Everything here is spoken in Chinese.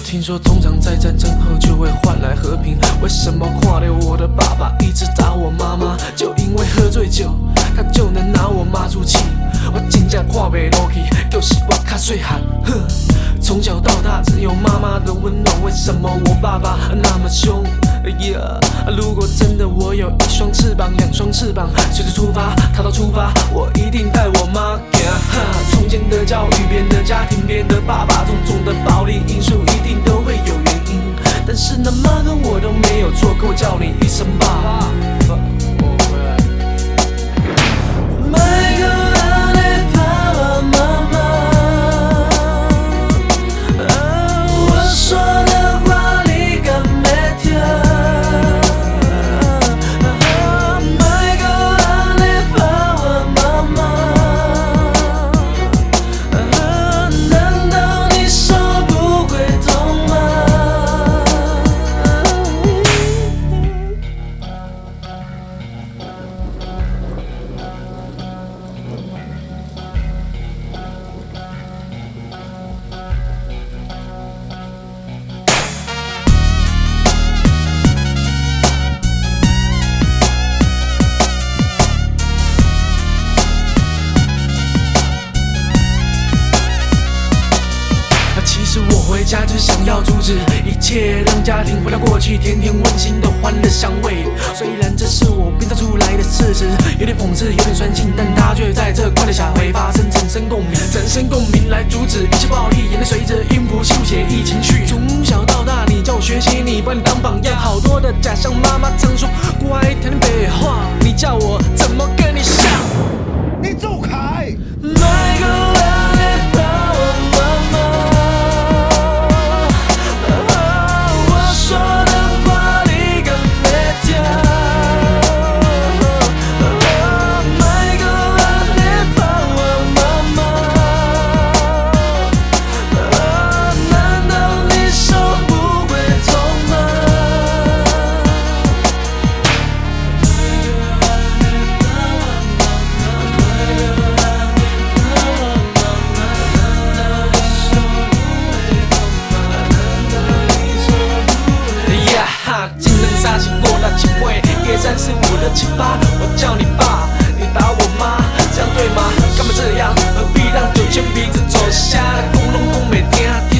听说通常在战争后就会换来和平，为什么看到我的爸爸一直打我妈妈？就因为喝醉酒，他就能拿我妈出气。我真正看不落去，就是我较细汉。从小到大只有妈妈的温暖，为什么我爸爸那么凶？如果真的我有一双翅膀、两双翅膀，随时出发，逃到出发，我一定带我妈行。从前的教育，别人的家庭，别人的爸爸，种种的暴力因素，一定都会有原因。但是那妈和我都没有错，可我叫你一声爸爸。我回家就是想要阻止一切，让家庭回到过去，甜甜温馨的欢乐香味。虽然这是我编造出来的事实，有点讽刺，有点酸性，但它却在这快乐下会发生产生共鸣，产生共鸣来阻止一切暴力，眼泪随着音符书写一情绪。从小到大，你叫我学习，你把你当榜样，好多的假象。妈妈常说乖，听你北话，你叫我怎么跟你像？ 你走开！134、5、6、7、8，我叫你爸，你打我妈，这样对吗？干嘛这样？何必让9千鼻子走瞎？公拢讲袂听。